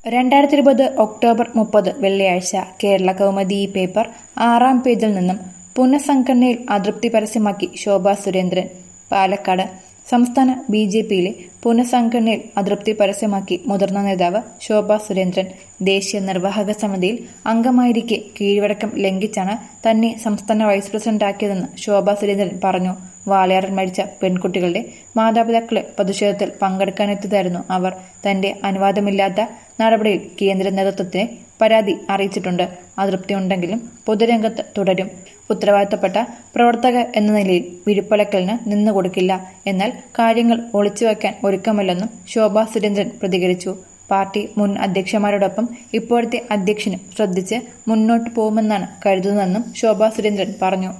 2020 October 30 വെള്ളിയാഴ്ച Kerala Kaumudi paper 6-ാം പേജിൽ നിന്നും പുനഃസംഘടനയിൽ അതൃപ്തി പരസ്യമാക്കി ശോഭാ സുരേന്ദ്രൻ. പാലക്കാട് സംസ്ഥാന ബി.ജെ.പിയിലെ പുനഃസംഘടനയിൽ അതൃപ്തി പരസ്യമാക്കി മുതിർന്ന നേതാവ് ശോഭാ സുരേന്ദ്രൻ. ദേശീയ നിർവാഹക സമിതിയിൽ അംഗമായിരിക്കെ കീഴ്വഴക്കം ലംഘിച്ചാണ് തന്നെ സംസ്ഥാന വൈസ് പ്രസിഡന്റാക്കിയതെന്ന് ശോഭാ സുരേന്ദ്രൻ പറഞ്ഞു. വാളയാറിൽ മരിച്ച പെൺകുട്ടികളുടെ മാതാപിതാക്കളെ പ്രതിഷേധത്തിൽ പങ്കെടുക്കാനെത്തിയതായിരുന്നു അവർ. തന്റെ അനുവാദമില്ലാത്ത നടപടിയിൽ കേന്ദ്ര നേതൃത്വത്തിന് പരാതി അറിയിച്ചിട്ടുണ്ട്. അതൃപ്തിയുണ്ടെങ്കിലും പൊതുരംഗത്ത് തുടരും. ഉത്തരവാദിത്തപ്പെട്ട പ്രവർത്തകർ എന്ന നിലയിൽ വിഴുപ്പലക്കലിന് നിന്നുകൊടുക്കില്ല. എന്നാൽ കാര്യങ്ങൾ ഒളിച്ചുവെക്കാൻ ഒരുക്കമല്ലെന്നും ശോഭാ സുരേന്ദ്രൻ പ്രതികരിച്ചു. പാർട്ടി മുൻ അധ്യക്ഷന്മാരോടൊപ്പം ഇപ്പോഴത്തെ അധ്യക്ഷനും ശ്രദ്ധിച്ച് മുന്നോട്ടു പോകുമെന്നാണ് കരുതുന്നതെന്നും ശോഭാ സുരേന്ദ്രൻ പറഞ്ഞു.